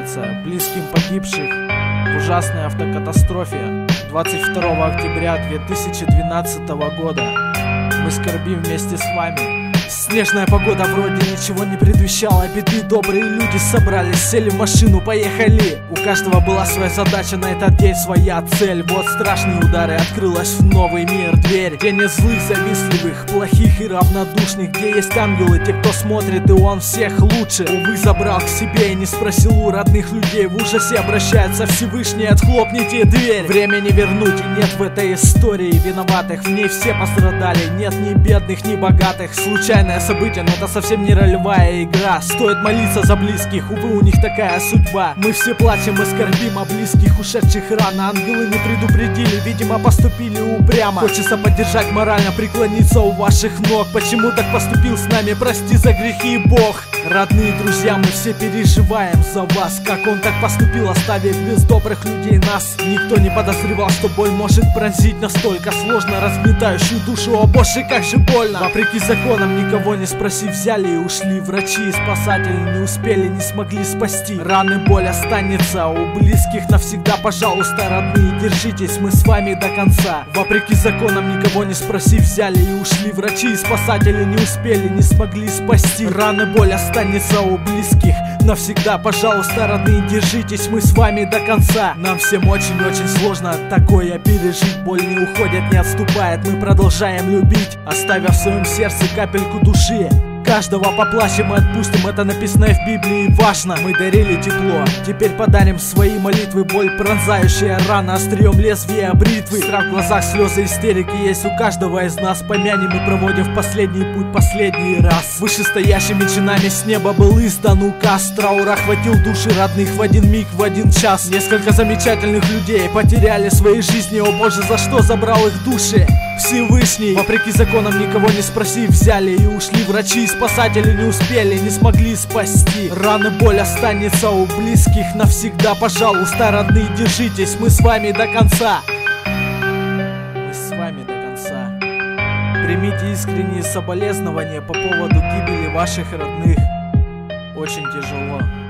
посвящается близким погибших в ужасной автокатастрофе 22 октября 2012 года. Мы скорбим вместе с вами. Снежная погода вроде ничего не предвещала беды. Добрые люди собрались, сели в машину, поехали. У каждого была своя задача, на этот день своя цель. Вот страшные удары, открылась в новый мир дверь. Где нет злых, завистливых, плохих и равнодушных. Где есть ангелы, те, кто смотрит, и он всех лучше. Увы, забрал к себе и не спросил у родных людей. В ужасе обращается Всевышний: отхлопните дверь. Время не вернуть, и нет в этой истории виноватых. В ней все пострадали, нет ни бедных, ни богатых. Случайное событие, но это совсем не ролевая игра. Стоит молиться за близких, увы, у них такая судьба. Мы все плачем и скорбим о близких, ушедших рано. Ангелы не предупредили, видимо, поступили упрямо. Хочется поддержать морально, преклониться у ваших ног. Почему так поступил с нами, прости за грехи, Бог. Родные друзья, мы все переживаем за вас. Как он так поступил, оставив без добрых людей нас. Никто не подозревал, что боль может пронзить настолько сложно, разметающую душу. О боже, как же больно. Вопреки законам, никого не спросив, взяли и ушли. Врачи и спасатели не успели, не смогли спасти. Раны, боль останется у близких навсегда. Пожалуйста, родные, держитесь, мы с вами до конца. Вопреки законам, никого не спросив, взяли и ушли. Врачи и спасатели не успели, не смогли спасти. Раны, боль останется у близких навсегда. Пожалуйста, родные, держитесь, мы с вами до конца. Нам всем очень-очень сложно такое пережить. Боль не уходит, не отступает, мы продолжаем любить, оставив в своем сердце капельку души. Каждого поплачем и отпустим, это написано в Библии, важно. Мы дарили тепло, теперь подарим свои молитвы. Боль, пронзающая рана острием лезвия бритвы. Страх в глазах, слезы, истерики есть у каждого из нас. Помянем и проводим в последний путь последний раз. Вышестоящими чинами с неба был издан указ. Траур охватил души родных в один миг, в один час. Несколько замечательных людей потеряли свои жизни. О боже, за что забрал их души Всевышний? Вопреки законам, никого не спросив, взяли и ушли. Врачи и спасатели не успели, не смогли спасти. Раны, боль останется у близких навсегда. Пожалуйста, родные, держитесь, мы с вами до конца. Мы с вами до конца. Примите искренние соболезнования по поводу гибели ваших родных. Очень тяжело.